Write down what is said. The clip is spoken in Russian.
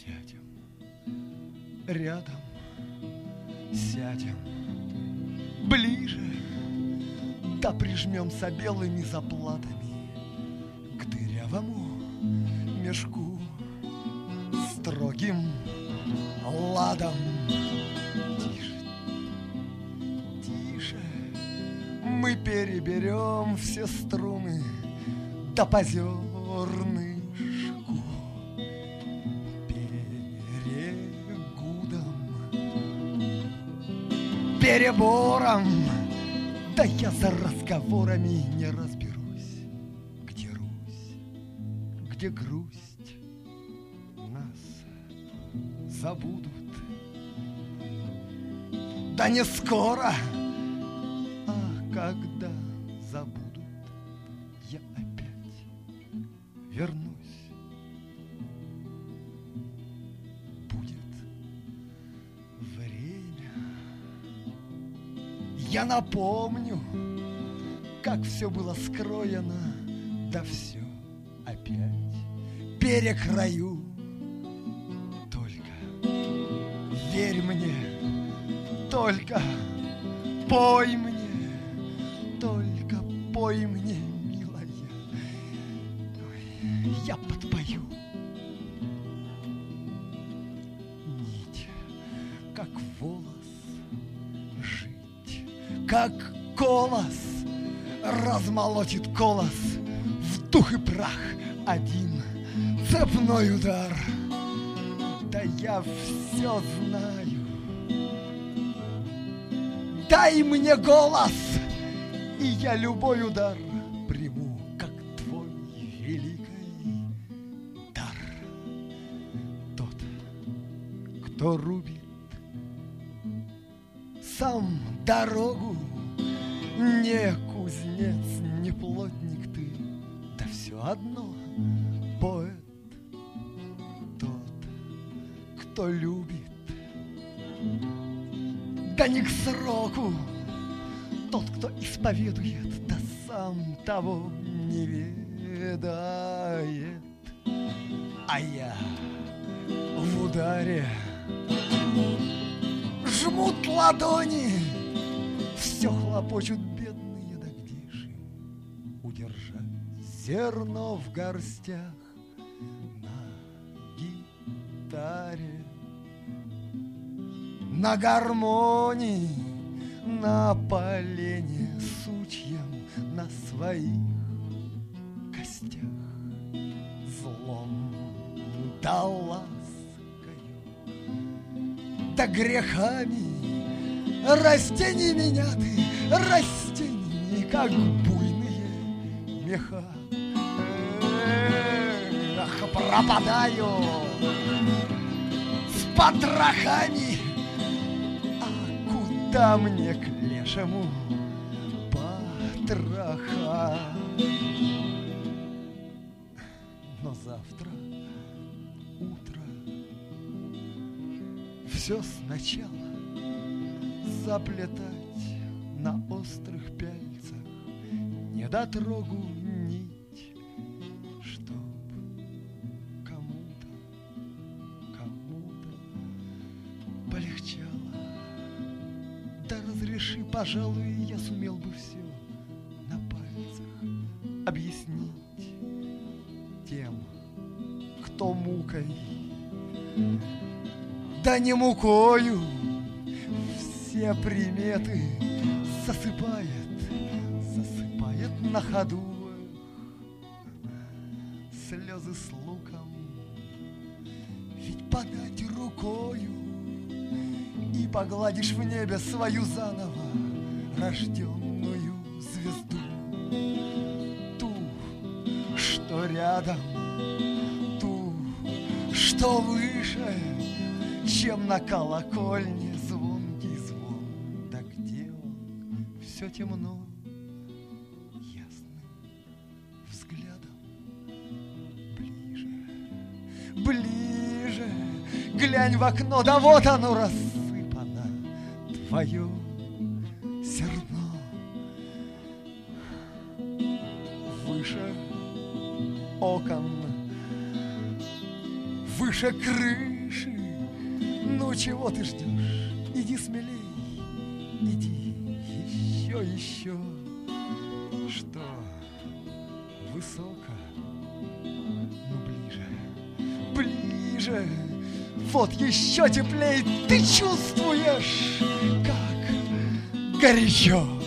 Сядем, рядом сядем, ближе, да прижмемся белыми заплатами к дырявому мешку строгим ладом. Тише, тише, мы переберем все струны до позернышку перегудом, перебором. Да я за разговорами не разберусь, где Русь, где грусть, нас забудут. Да не скоро, а когда забудут, я опять вернусь. Будет время. Я напомню, как все было скроено, да все опять перекрою. Только верь мне, только пой мне, только пой мне, милая. Ой, я подпою. Нить, как волос, жить, как колос, размолотит колос в дух и прах один цепной удар. Да я все знаю. Дай мне голос, и я любой удар приму, как твой великий дар. Тот, кто рубит сам дорогу, не кузнец, не плотник ты, да все одно поэт. Тот, кто любит, да не к сроку, тот, кто исповедует, да сам того не ведает. А я в ударе жмут ладони, все хлопочут бедные, да где ж им удержать зерно в горстях на гитаре, на гармонии, на полене сучьем, на своих костях злом да ласкою, да грехами растения меня ты, растения, как буйные меха. Ах, пропадаю с потрохами, да мне к лешему потроха. Но завтра утро все сначала заплетать на острых пяльцах недотрогу нить, чтоб кому-то полегчало. Да разреши, пожалуй, я сумел бы все на пальцах объяснить тем, кто мукой, да не мукою, все приметы засыпает на ходу. Слезы с луком, ведь подать рукою и погладишь в небе свою заново рожденную звезду, ту, что рядом, ту, что выше, чем на колокольне звонкий звон. Да где он? Все темно, ясным взглядом ближе, ближе, глянь в окно, да вот оно рассыпано, твое зерно. Выше окон, выше крыш, Ну чего ты ждешь? Иди смелей, иди еще. Что высоко, ну ближе. Вот еще теплей, ты чувствуешь, как горячо.